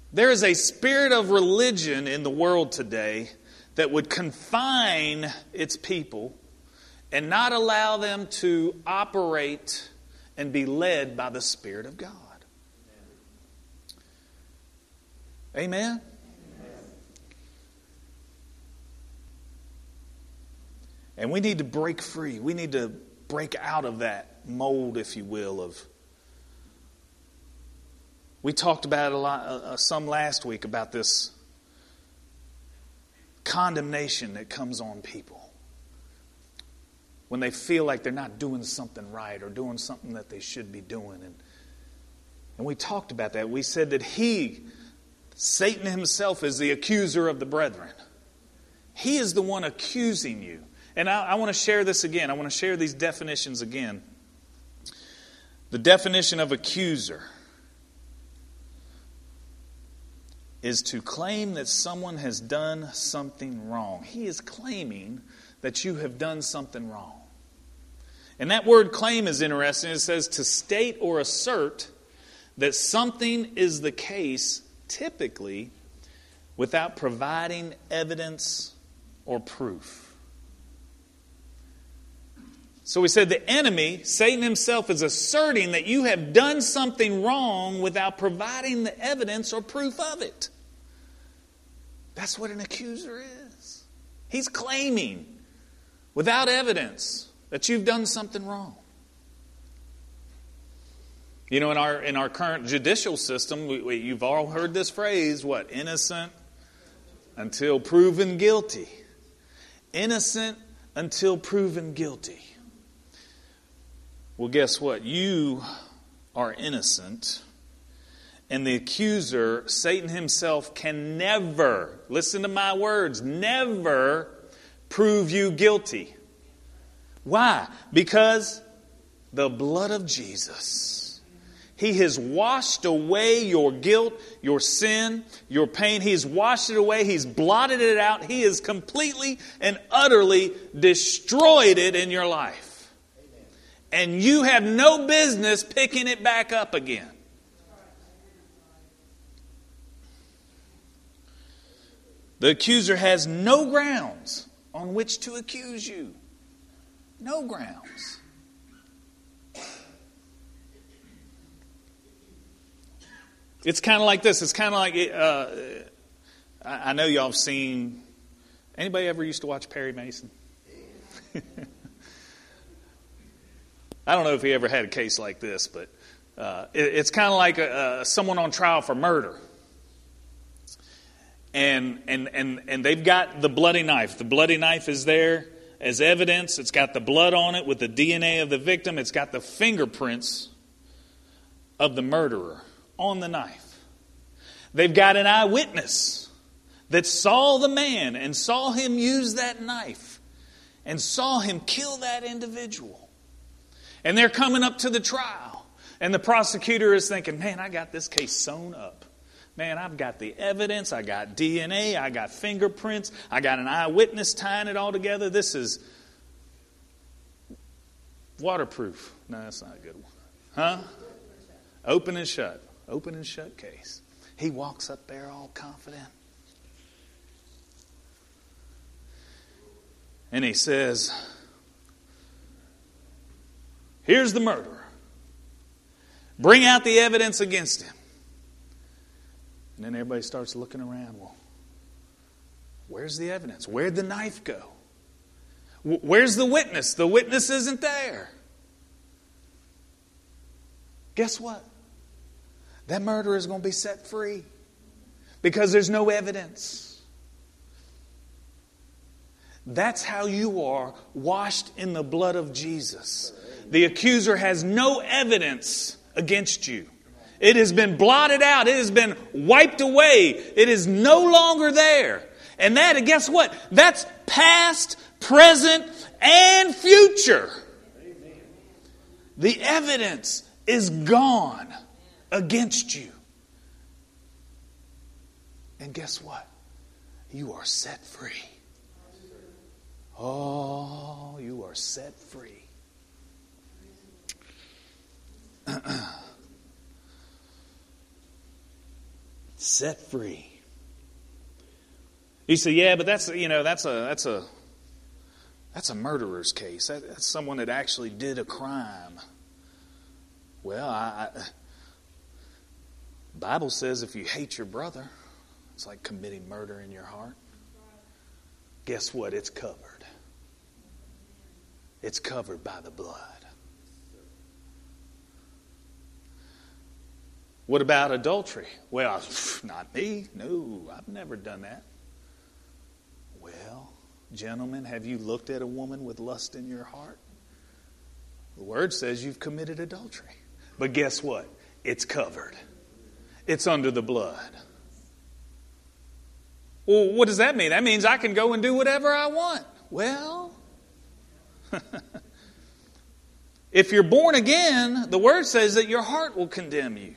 There is a spirit of religion in the world today that would confine its people and not allow them to operate and be led by the Spirit of God. Amen? And we need to break free. We need to break out of that mold, if you will, of... We talked about it a lot, some last week, about this condemnation that comes on people when they feel like they're not doing something right or doing something that they should be doing. And we talked about that. We said that Satan himself, is the accuser of the brethren. He is the one accusing you. And I want to share this again. I want to share these definitions again. The definition of accuser is to claim that someone has done something wrong. He is claiming that you have done something wrong. And that word claim is interesting. It says to state or assert that something is the case, typically without providing evidence or proof. So we said the enemy, Satan himself, is asserting that you have done something wrong without providing the evidence or proof of it. That's what an accuser is. He's claiming, without evidence, that you've done something wrong. You know, in our current judicial system, you've all heard this phrase, what? Innocent until proven guilty. Innocent until proven guilty. Well, guess what? You are innocent. And the accuser, Satan himself, can never, listen to my words, never prove you guilty. Why? Because the blood of Jesus. He has washed away your guilt, your sin, your pain. He's washed it away. He's blotted it out. He has completely and utterly destroyed it in your life. And you have no business picking it back up again. The accuser has no grounds on which to accuse you. No grounds. It's kind of like this. It's kind of like, I know y'all have seen, anybody ever used to watch Perry Mason? I don't know if he ever had a case like this, but it's kind of like someone on trial for murder. And they've got the bloody knife. The bloody knife is there as evidence. It's got the blood on it with the DNA of the victim. It's got the fingerprints of the murderer on the knife. They've got an eyewitness that saw the man and saw him use that knife and saw him kill that individual. And they're coming up to the trial. And the prosecutor is thinking, man, I got this case sewn up. Man, I've got the evidence. I got DNA. I got fingerprints. I got an eyewitness tying it all together. This is waterproof. No, that's not a good one. Huh? Open and shut. Open and shut case. He walks up there all confident. And he says, here's the murderer. Bring out the evidence against him. And then everybody starts looking around. Well, where's the evidence? Where'd the knife go? Where's the witness? The witness isn't there. Guess what? That murderer is going to be set free because there's no evidence. That's how you are washed in the blood of Jesus. The accuser has no evidence against you. It has been blotted out. It has been wiped away. It is no longer there. And that, guess what? That's past, present, and future. The evidence is gone against you. And guess what? You are set free. Oh, you are set free. set free. You say, yeah, but that's a murderer's case. That's someone that actually did a crime. Well, the Bible says if you hate your brother, it's like committing murder in your heart. Guess what? It's covered. It's covered by the blood. What about adultery? Well, not me. No, I've never done that. Well, gentlemen, have you looked at a woman with lust in your heart? The Word says you've committed adultery. But guess what? It's covered. It's under the blood. Well, what does that mean? That means I can go and do whatever I want. Well, if you're born again, the Word says that your heart will condemn you.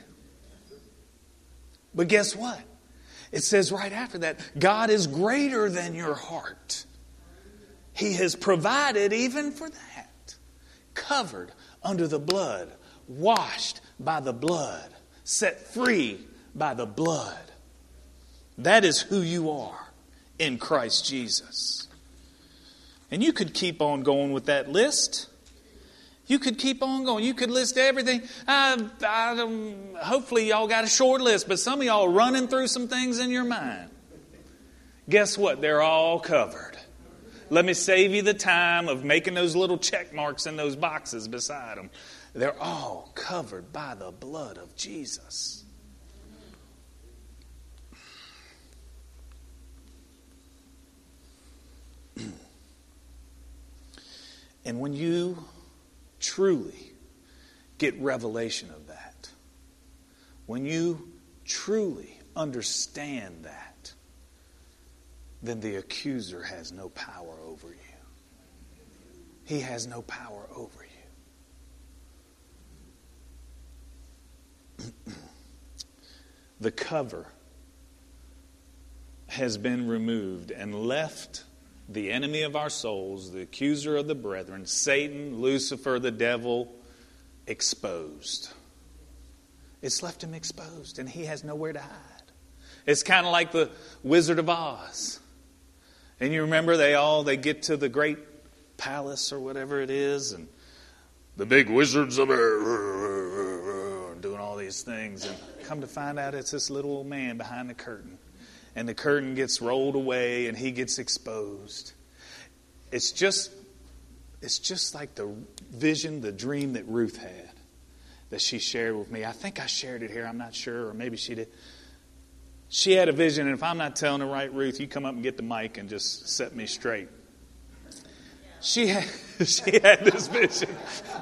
But guess what? It says right after that, God is greater than your heart. He has provided even for that. Covered under the blood, washed by the blood, set free by the blood. That is who you are in Christ Jesus. And you could keep on going with that list. You could keep on going. You could list everything. Hopefully y'all got a short list, but some of y'all are running through some things in your mind. Guess what? They're all covered. Let me save you the time of making those little check marks in those boxes beside them. They're all covered by the blood of Jesus. And when you truly get revelation of that, when you truly understand that, then the accuser has no power over you. He has no power over you. The cover has been removed and left the enemy of our souls, the accuser of the brethren, Satan, Lucifer, the devil, exposed. It's left him exposed, and he has nowhere to hide. It's kind of like the Wizard of Oz. And you remember they get to the great palace or whatever it is, and the big wizards of doing all these things, and come to find out it's this little old man behind the curtain. And the curtain gets rolled away and he gets exposed. It's just like the vision, the dream that Ruth had, that she shared with me. I think I shared it here. I'm not sure, or maybe she did. She had a vision, and if I'm not telling it right, Ruth, you come up and get the mic and just set me straight. She had this vision.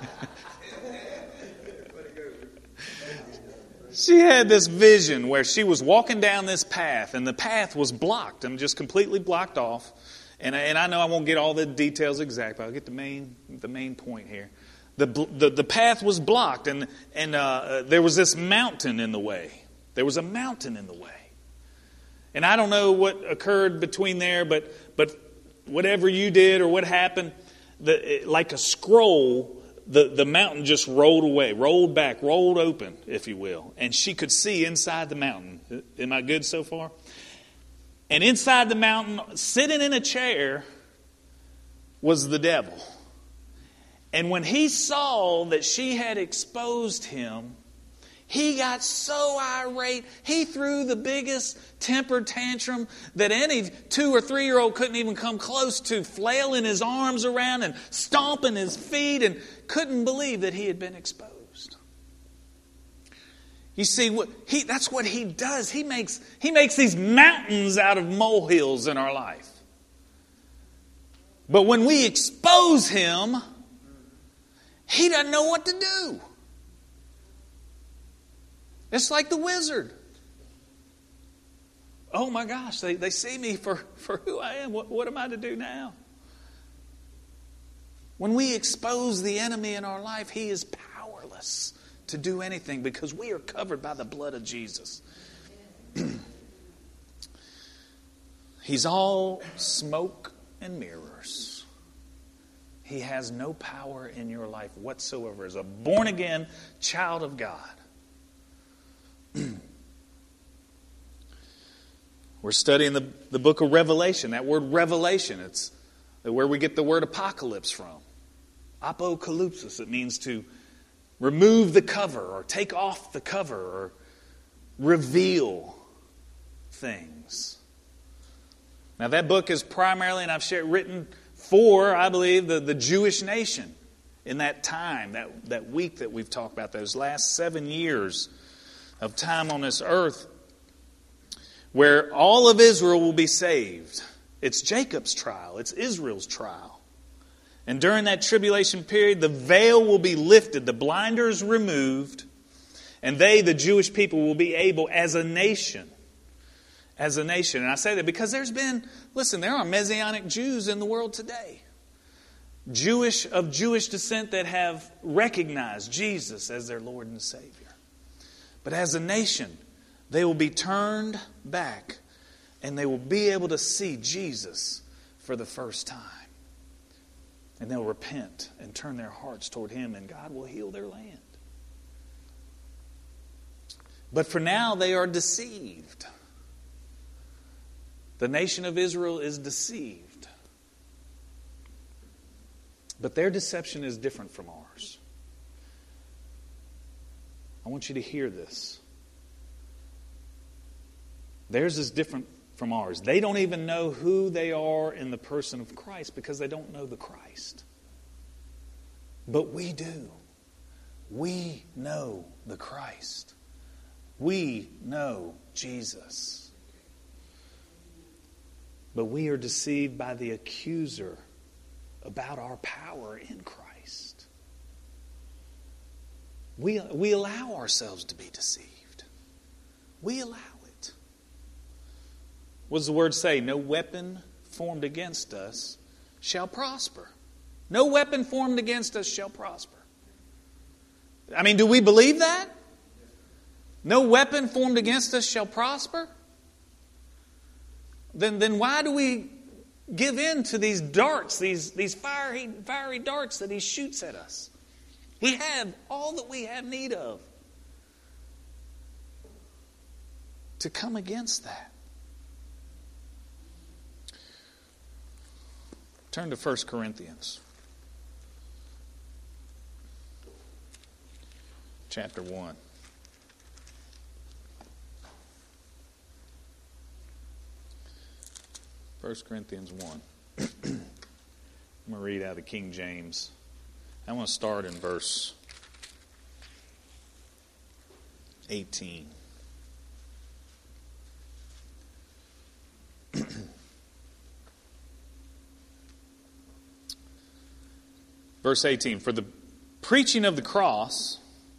She had this vision where she was walking down this path, and the path was blocked. I'm just completely blocked off. And I know I won't get all the details exact, but I'll get the main point here. The path was blocked, and there was this mountain in the way. There was a mountain in the way. And I don't know what occurred between there, but whatever you did or what happened, like a scroll, the mountain just rolled away, rolled back, rolled open, if you will. And she could see inside the mountain. Am I good so far? And inside the mountain, sitting in a chair, was the devil. And when he saw that she had exposed him, he got so irate, he threw the biggest temper tantrum that any 2 or 3-year-old couldn't even come close to, flailing his arms around and stomping his feet, and couldn't believe that he had been exposed. You see, that's what he does. He makes these mountains out of molehills in our life. But when we expose him, he doesn't know what to do. It's like the wizard. Oh my gosh, they see me for who I am. What am I to do now? When we expose the enemy in our life, he is powerless to do anything because we are covered by the blood of Jesus. He's all smoke and mirrors. He has no power in your life whatsoever as a born-again child of God. We're studying the book of Revelation. That word revelation, it's where we get the word apocalypse from. Apocalypsis, it means to remove the cover or take off the cover or reveal things. Now that book is primarily, and I've written for, I believe, the Jewish nation in that time, that week that we've talked about, those last 7 years of time on this earth, where all of Israel will be saved. It's Jacob's trial. It's Israel's trial. And during that tribulation period, the veil will be lifted, the blinders removed, and they, the Jewish people, will be able as a nation. And I say that because there are Messianic Jews in the world today. Of Jewish descent that have recognized Jesus as their Lord and Savior. But as a nation, they will be turned back and they will be able to see Jesus for the first time. And they'll repent and turn their hearts toward Him, and God will heal their land. But for now, they are deceived. The nation of Israel is deceived. But their deception is different from ours. I want you to hear this. Theirs is different from ours. They don't even know who they are in the person of Christ because they don't know the Christ. But we do. We know the Christ. We know Jesus. But we are deceived by the accuser about our power in Christ. We allow ourselves to be deceived. We allow it. What does the word say? No weapon formed against us shall prosper. No weapon formed against us shall prosper. I mean, do we believe that? No weapon formed against us shall prosper? Then why do we give in to these darts, these fiery darts that He shoots at us? We have all that we have need of to come against that. Turn to 1 Corinthians. Chapter 1. 1 Corinthians 1. I'm going to read out of the King James. I want to start in verse 18. Verse 18. For the preaching of the cross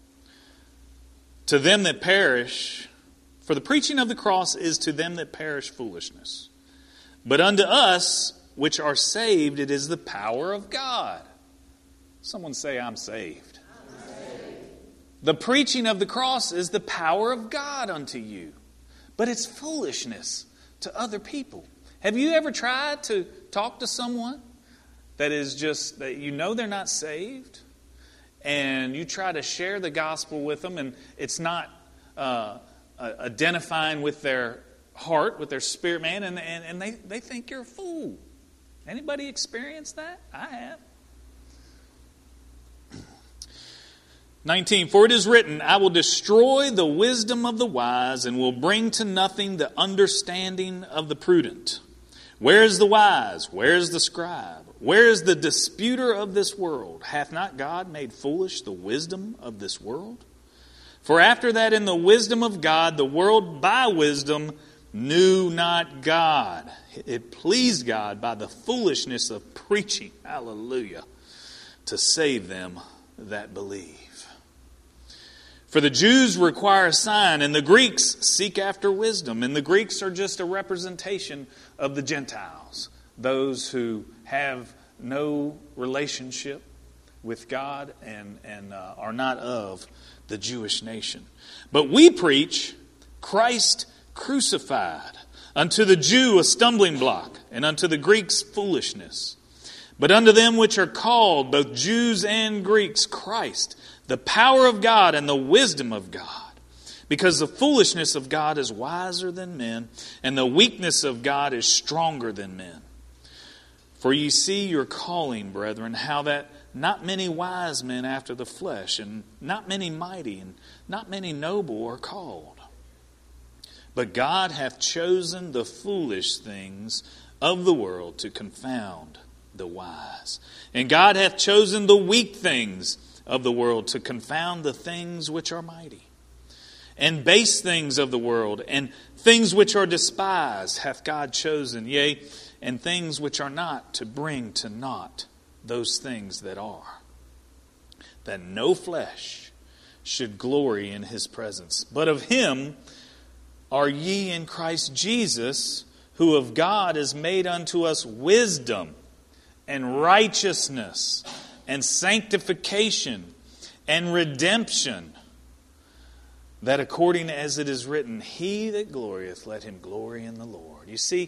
to them that perish, for the preaching of the cross is to them that perish foolishness. But unto us which are saved, it is the power of God. Someone say, I'm saved. I'm saved. The preaching of the cross is the power of God unto you. But it's foolishness to other people. Have you ever tried to talk to someone that is just, that you know they're not saved, and you try to share the gospel with them, and it's not identifying with their heart, with their spirit man, and they think you're a fool? Anybody experienced that? I have. 19, for it is written, I will destroy the wisdom of the wise and will bring to nothing the understanding of the prudent. Where is the wise? Where is the scribe? Where is the disputer of this world? Hath not God made foolish the wisdom of this world? For after that in the wisdom of God, the world by wisdom knew not God. It pleased God by the foolishness of preaching, hallelujah, to save them that believe. For the Jews require a sign, and the Greeks seek after wisdom. And the Greeks are just a representation of the Gentiles, those who have no relationship with God and are not of the Jewish nation. But we preach Christ crucified, unto the Jew a stumbling block, and unto the Greeks foolishness. But unto them which are called, both Jews and Greeks, Christ, the power of God and the wisdom of God. Because the foolishness of God is wiser than men, and the weakness of God is stronger than men. For ye see your calling, brethren, how that not many wise men after the flesh, and not many mighty, and not many noble are called. But God hath chosen the foolish things of the world to confound the wise. And God hath chosen the weak things of the world to confound the things which are mighty. And base things of the world, and things which are despised hath God chosen, yea, and things which are not, to bring to naught those things that are, that no flesh should glory in his presence. But of him are ye in Christ Jesus, who of God is made unto us wisdom and righteousness and sanctification and redemption, that according as it is written, he that glorieth, let him glory in the Lord. You see,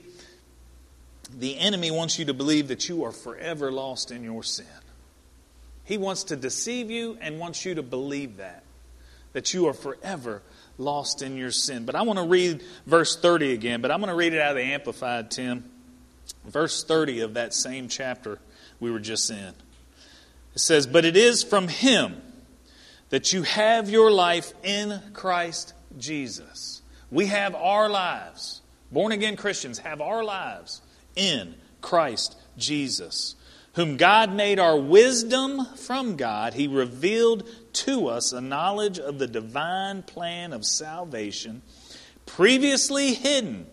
the enemy wants you to believe that you are forever lost in your sin. He wants to deceive you and wants you to believe that you are forever lost in your sin. But I want to read verse 30 again, but I'm going to read it out of the Amplified, Tim. Verse 30 of that same chapter we were just in. It says, but it is from him that you have your life in Christ Jesus. We have our lives. Born again Christians have our lives in Christ Jesus, whom God made our wisdom from God. He revealed to us a knowledge of the divine plan of salvation, previously hidden,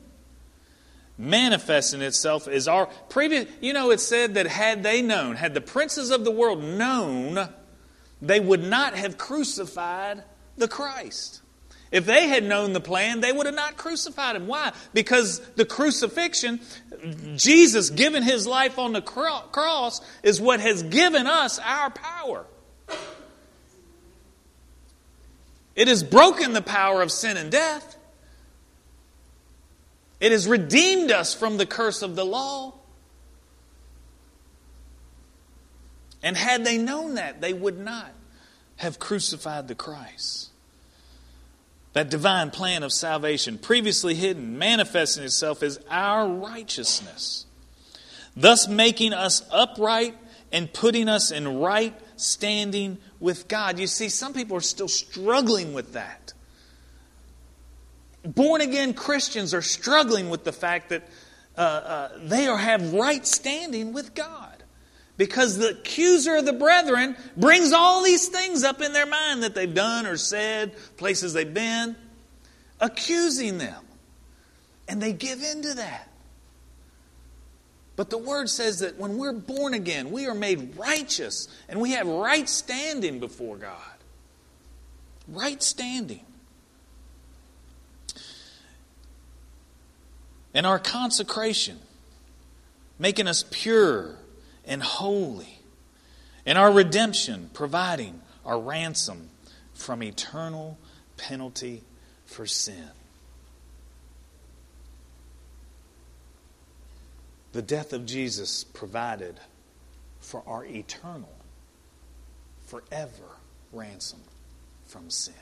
manifesting itself as our previous. You know, it said that had the princes of the world known, they would not have crucified the Christ. If they had known the plan, they would have not crucified him. Why? Because the crucifixion, Jesus giving his life on the cross, is what has given us our power. It has broken the power of sin and death. It has redeemed us from the curse of the law. And had they known that, they would not have crucified the Christ. That divine plan of salvation, previously hidden, manifesting itself as our righteousness, thus making us upright and putting us in right standing with God. You see, some people are still struggling with that. Born-again Christians are struggling with the fact that they have right standing with God. Because the accuser of the brethren brings all these things up in their mind that they've done or said, places they've been, accusing them. And they give in to that. But the Word says that when we're born again, we are made righteous and we have right standing before God. Right standing. And our consecration, making us pure and holy, and our redemption, providing our ransom from eternal penalty for sin. The death of Jesus provided for our eternal, forever ransom from sin.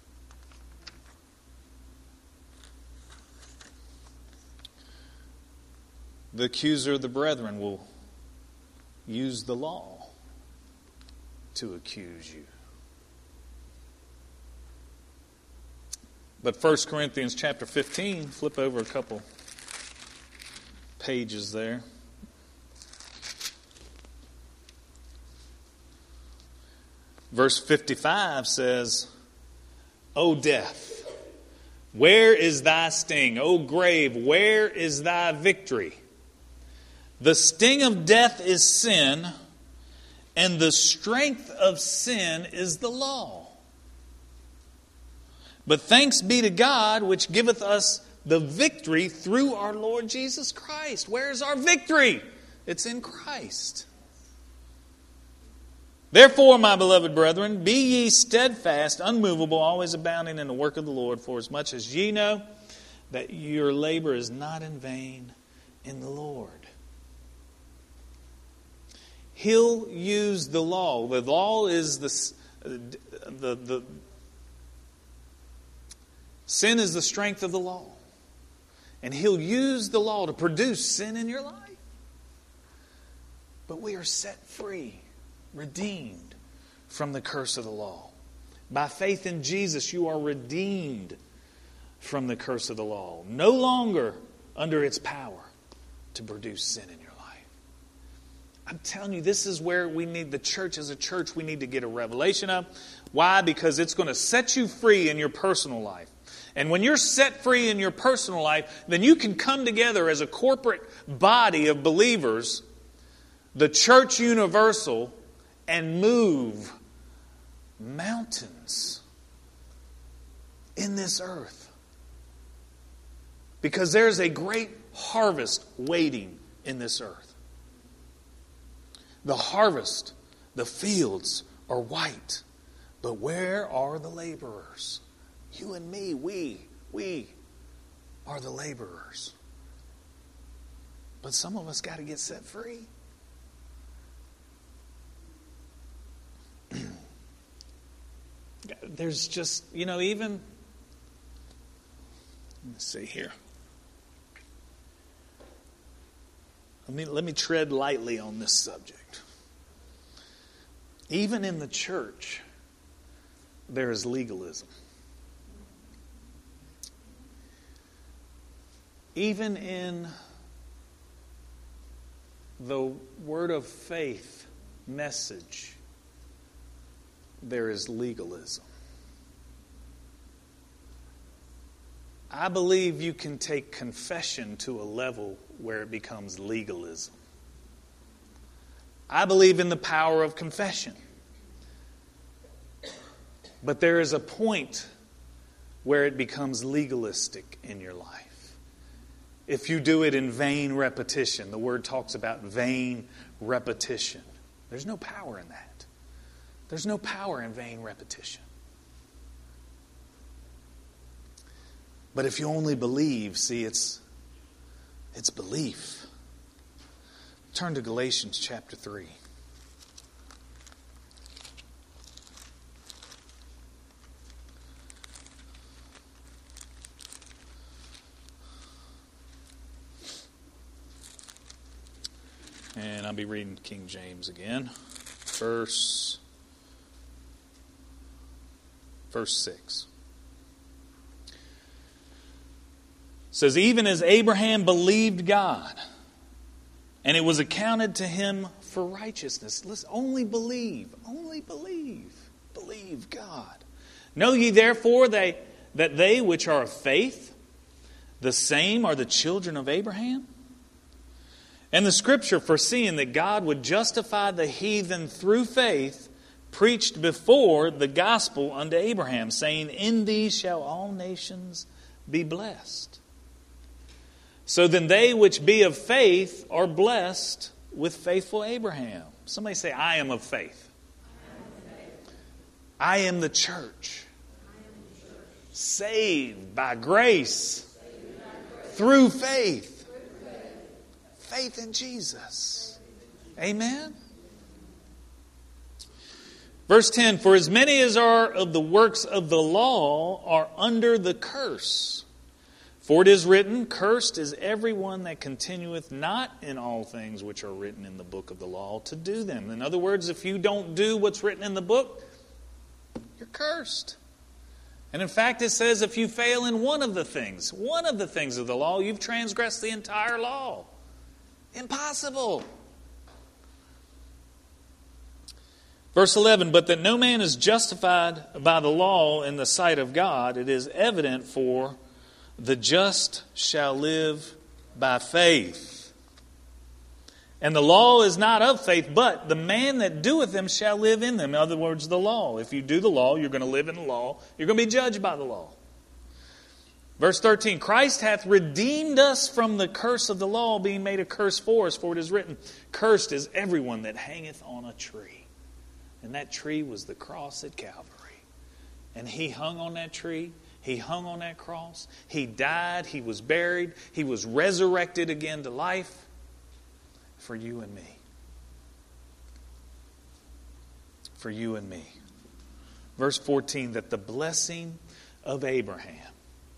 The accuser of the brethren will use the law to accuse you. But 1 Corinthians chapter 15, flip over a couple pages there. Verse 55 says, O death, where is thy sting? O grave, where is thy victory? The sting of death is sin, and the strength of sin is the law. But thanks be to God, which giveth us the victory through our Lord Jesus Christ. Where is our victory? It's in Christ. Therefore, my beloved brethren, be ye steadfast, unmovable, always abounding in the work of the Lord, for as much as ye know that your labor is not in vain in the Lord. He'll use the law. The law is Sin is the strength of the law. And He'll use the law to produce sin in your life. But we are set free, redeemed from the curse of the law. By faith in Jesus, you are redeemed from the curse of the law. No longer under its power to produce sin in your life. I'm telling you, this is where we need, the church as a church, we need to get a revelation of. Why? Because it's going to set you free in your personal life. And when you're set free in your personal life, then you can come together as a corporate body of believers, the church universal, and move mountains in this earth. Because there's a great harvest waiting in this earth. The harvest, the fields are white, but where are the laborers? You and me, we are the laborers. But some of us got to get set free. There's just, even, let's see here. Let me tread lightly on this subject. Even in the church, there is legalism. Even in the word of faith message, there is legalism. I believe you can take confession to a level where it becomes legalism. I believe in the power of confession. But there is a point where it becomes legalistic in your life. If you do it in vain repetition, the word talks about vain repetition. There's no power in that. There's no power in vain repetition. But if you only believe, see, it's belief. Turn to Galatians chapter 3. And I'll be reading King James again. Verse 6. It says, even as Abraham believed God, and it was accounted to him for righteousness. Listen, only believe God. Know ye therefore that they which are of faith, the same are the children of Abraham? And the Scripture, foreseeing that God would justify the heathen through faith, preached before the gospel unto Abraham, saying, in these shall all nations be blessed. So then they which be of faith are blessed with faithful Abraham. Somebody say, I am of faith. I am the church. Saved by grace. Through faith. Faith in Jesus. Amen. Verse 10, for as many as are of the works of the law are under the curse. For it is written, cursed is everyone that continueth not in all things which are written in the book of the law to do them. In other words, if you don't do what's written in the book, you're cursed. And in fact, it says if you fail in one of the things of the law, you've transgressed the entire law. Impossible. Verse 11, but that no man is justified by the law in the sight of God, it is evident, for the just shall live by faith. And the law is not of faith, but the man that doeth them shall live in them. In other words, the law. If you do the law, you're going to live in the law. You're going to be judged by the law. Verse 13, Christ hath redeemed us from the curse of the law, being made a curse for us. For it is written, cursed is everyone that hangeth on a tree. And that tree was the cross at Calvary. And He hung on that tree. He hung on that cross. He died. He was buried. He was resurrected again to life for you and me. For you and me. Verse 14, that the blessing of Abraham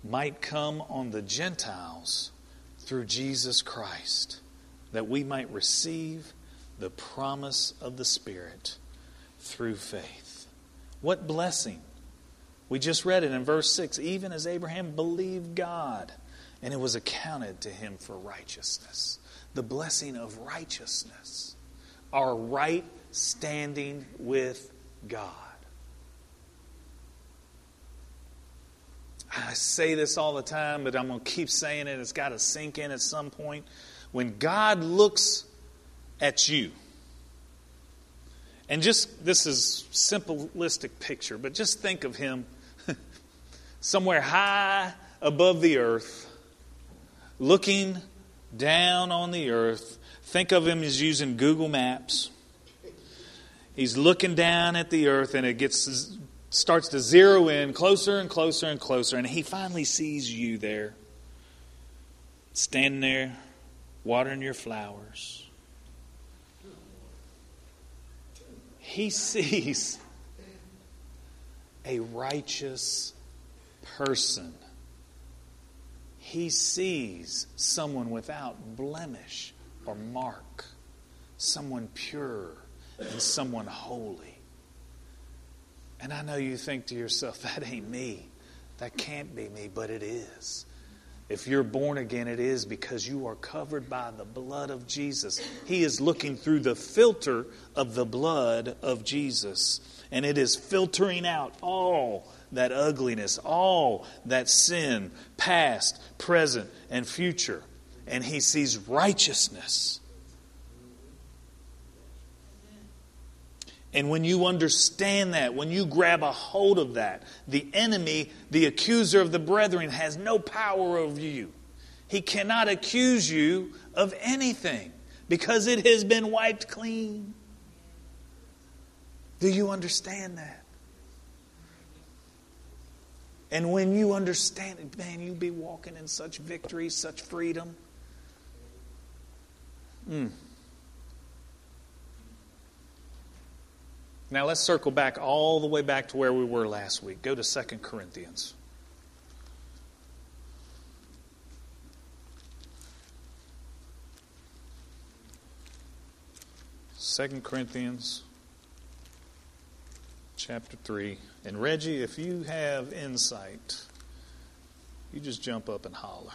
might come on the Gentiles through Jesus Christ, that we might receive the promise of the Spirit through faith. What blessing! We just read it in verse 6. Even as Abraham believed God, and it was accounted to him for righteousness. The blessing of righteousness. Our right standing with God. I say this all the time, but I'm going to keep saying it. It's got to sink in at some point. When God looks at you, and just, this is simplistic picture, but just think of him somewhere high above the earth, looking down on the earth. Think of him as using Google Maps. He's looking down at the earth, and it starts to zero in closer and closer and closer, and he finally sees you there, standing there, watering your flowers. He sees a righteous person. He sees someone without blemish or mark, someone pure and someone holy. And I know you think to yourself, that ain't me. That can't be me, but it is. If you're born again, it is because you are covered by the blood of Jesus. He is looking through the filter of the blood of Jesus. And it is filtering out all that ugliness, all that sin, past, present, and future. And He sees righteousness. And when you understand that, when you grab a hold of that, the enemy, the accuser of the brethren, has no power over you. He cannot accuse you of anything because it has been wiped clean. Do you understand that? And when you understand it, man, you'll be walking in such victory, such freedom. Now let's circle back all the way back to where we were last week. Go to 2 Corinthians. 2 Corinthians chapter 3. And Reggie, if you have insight, you just jump up and holler.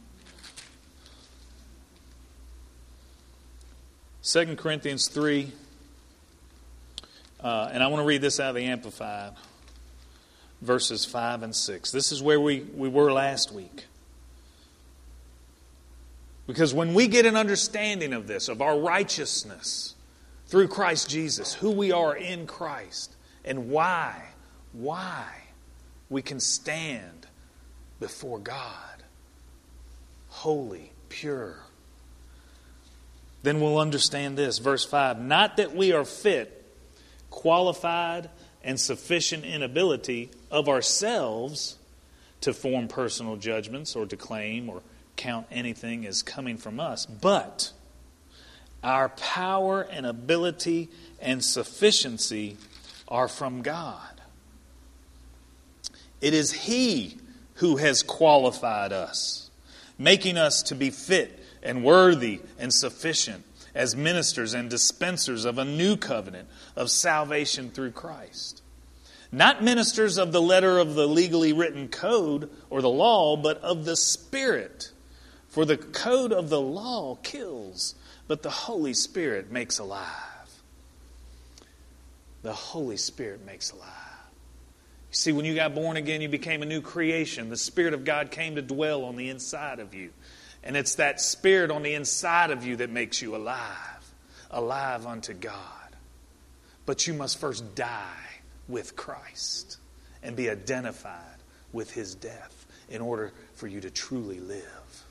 2 Corinthians 3. And I want to read this out of the Amplified, verses 5 and 6. This is where we were last week. Because when we get an understanding of this, of our righteousness through Christ Jesus, who we are in Christ, and why we can stand before God, holy, pure, then we'll understand this. Verse 5, not that we are fit, qualified and sufficient in ability of ourselves to form personal judgments or to claim or count anything as coming from us, but our power and ability and sufficiency are from God. It is He who has qualified us, making us to be fit and worthy and sufficient as ministers and dispensers of a new covenant of salvation through Christ. Not ministers of the letter of the legally written code or the law, but of the Spirit. For the code of the law kills, but the Holy Spirit makes alive. The Holy Spirit makes alive. You see, when you got born again, you became a new creation. The Spirit of God came to dwell on the inside of you. And it's that Spirit on the inside of you that makes you alive, alive unto God. But you must first die with Christ and be identified with His death in order for you to truly live.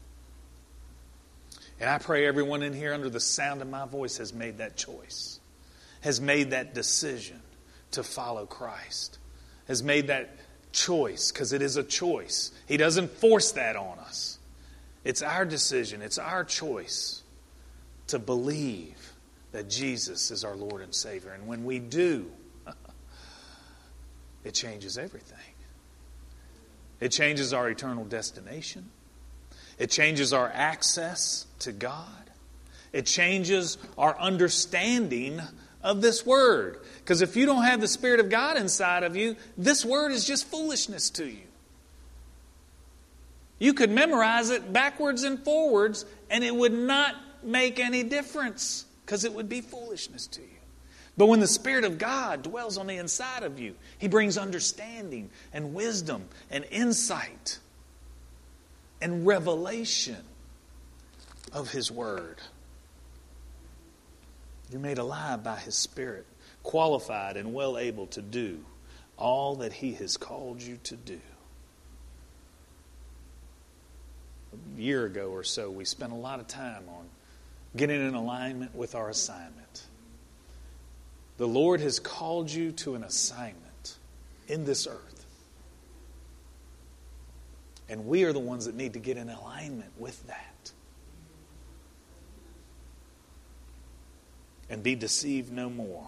And I pray everyone in here under the sound of my voice has made that choice, has made that decision to follow Christ, has made that choice, because it is a choice. He doesn't force that on us. It's our decision, it's our choice to believe that Jesus is our Lord and Savior. And when we do, it changes everything. It changes our eternal destination. It changes our access to God. It changes our understanding of this Word. Because if you don't have the Spirit of God inside of you, this Word is just foolishness to you. You could memorize it backwards and forwards, and it would not make any difference because it would be foolishness to you. But when the Spirit of God dwells on the inside of you, He brings understanding and wisdom and insight and revelation of His Word. You're made alive by His Spirit, qualified and well able to do all that He has called you to do. A year ago or so, we spent a lot of time on getting in alignment with our assignment. The Lord has called you to an assignment in this earth. And we are the ones that need to get in alignment with that. And be deceived no more.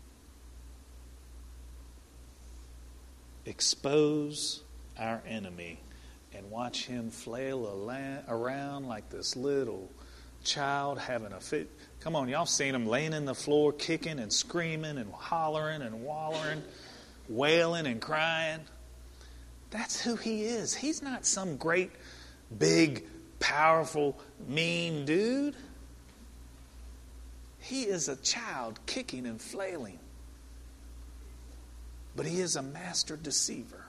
Expose our enemy and watch him flail around like this little child having a fit. Come on, y'all seen him laying in the floor, kicking and screaming and hollering and wallering, wailing and crying. That's who he is. He's not some great, big, powerful, mean dude. He is a child kicking and flailing. But he is a master deceiver.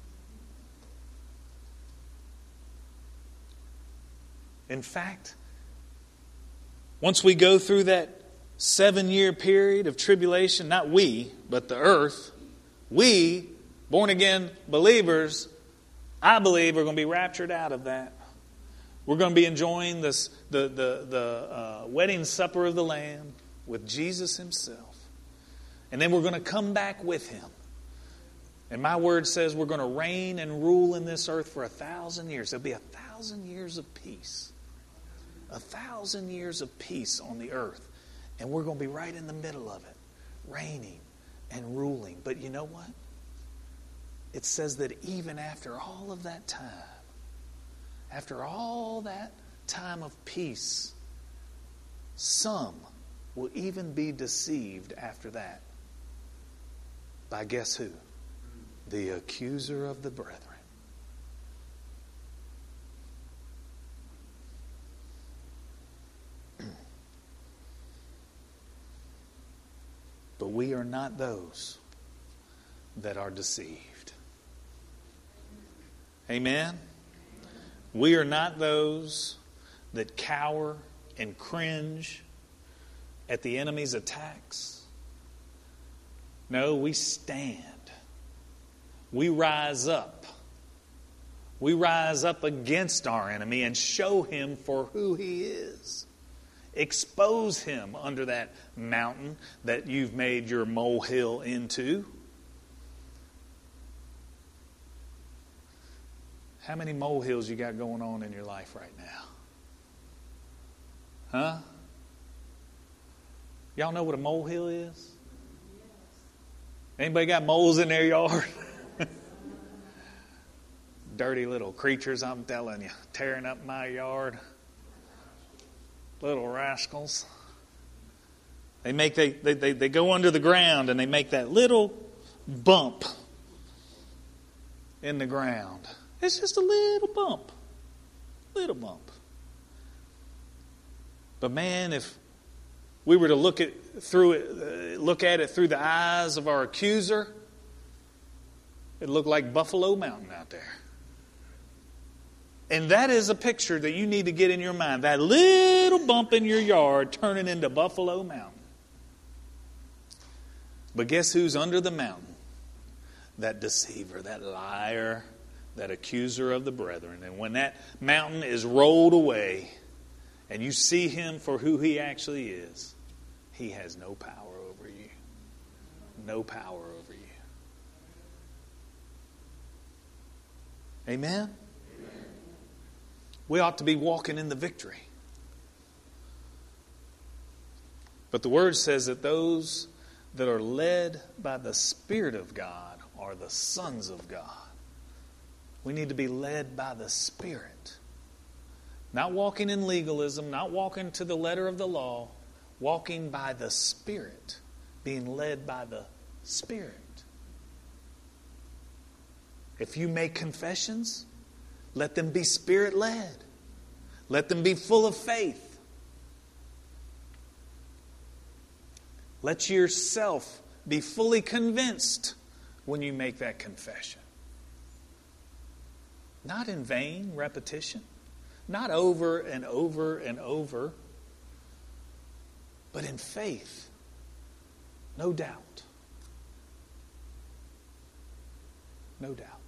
In fact, once we go through that 7-year period of tribulation, not we, but the earth, we, born-again believers, I believe are going to be raptured out of that. We're going to be enjoying the wedding supper of the Lamb with Jesus Himself. And then we're going to come back with Him. And my word says we're going to reign and rule in this earth for 1,000 years. There'll be 1,000 years of peace. 1,000 years of peace on the earth. And we're going to be right in the middle of it, reigning and ruling. But you know what? It says that even after all of that time, after all that time of peace, some will even be deceived after that. By guess who? The accuser of the brethren. But we are not those that are deceived. Amen? We are not those that cower and cringe at the enemy's attacks. No, we stand. We rise up. We rise up against our enemy and show him for who he is. Expose him under that mountain that you've made your molehill into. How many molehills you got going on in your life right now? Huh? Y'all know what a molehill is? Anybody got moles in their yard? Dirty little creatures, I'm telling you, tearing up my yard. Little rascals. They go under the ground and they make that little bump in the ground. It's just a little bump. Little bump. But man, if we were to look at it through the eyes of our accuser, it'd look like Buffalo Mountain out there. And that is a picture that you need to get in your mind. That little bump in your yard turning into Buffalo Mountain. But guess who's under the mountain? That deceiver, that liar, that accuser of the brethren. And when that mountain is rolled away and you see him for who he actually is, he has no power over you. No power over you. Amen? We ought to be walking in the victory. But the Word says that those that are led by the Spirit of God are the sons of God. We need to be led by the Spirit. Not walking in legalism, not walking to the letter of the law, walking by the Spirit, being led by the Spirit. If you make confessions, let them be Spirit-led. Let them be full of faith. Let yourself be fully convinced when you make that confession. Not in vain repetition. Not over and over and over. But in faith. No doubt. No doubt.